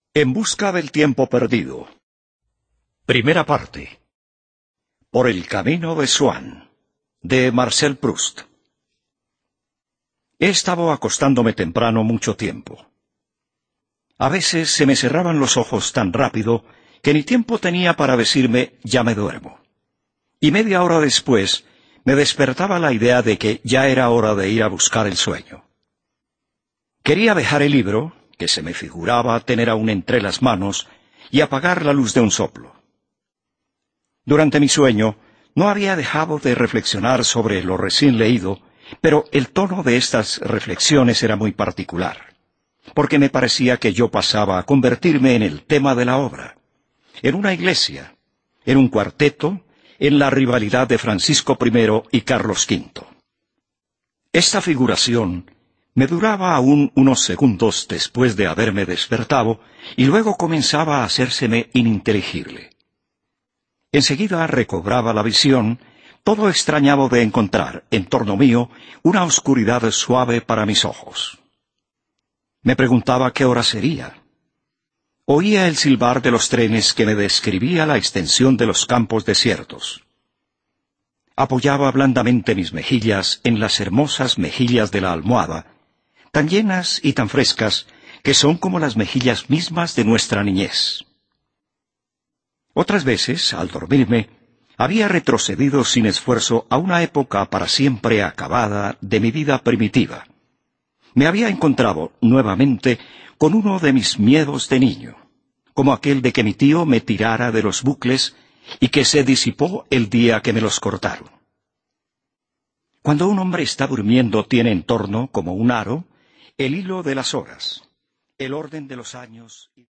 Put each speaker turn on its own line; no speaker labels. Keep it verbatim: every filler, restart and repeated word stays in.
En busca del tiempo perdido. Primera parte. Por el camino de Swan, de Marcel Proust. He estado acostándome temprano mucho tiempo. A veces se me cerraban los ojos tan rápido que ni tiempo tenía para decirme ya me duermo. Y media hora después me despertaba la idea de que ya era hora de ir a buscar el sueño. Quería dejar el libro, que se me figuraba tener aún entre las manos, y apagar la luz de un soplo. Durante mi sueño no había dejado de reflexionar sobre lo recién leído, pero el tono de estas reflexiones era muy particular, porque me parecía que yo pasaba a convertirme en el tema de la obra, en una iglesia, en un cuarteto, en la rivalidad de Francisco primero y Carlos quinto. Esta figuración me duraba aún unos segundos después de haberme despertado, y luego comenzaba a hacérseme ininteligible. Enseguida recobraba la visión, todo extrañado de encontrar, en torno mío, una oscuridad suave para mis ojos. Me preguntaba qué hora sería. Oía el silbar de los trenes que me describía la extensión de los campos desiertos. Apoyaba blandamente mis mejillas en las hermosas mejillas de la almohada, tan llenas y tan frescas que son como las mejillas mismas de nuestra niñez. Otras veces, al dormirme, había retrocedido sin esfuerzo a una época para siempre acabada de mi vida primitiva. Me había encontrado nuevamente con uno de mis miedos de niño, como aquel de que mi tío me tirara de los bucles y que se disipó el día que me los cortaron. Cuando un hombre está durmiendo tiene en torno, como un aro, el hilo de las horas, el orden de los años y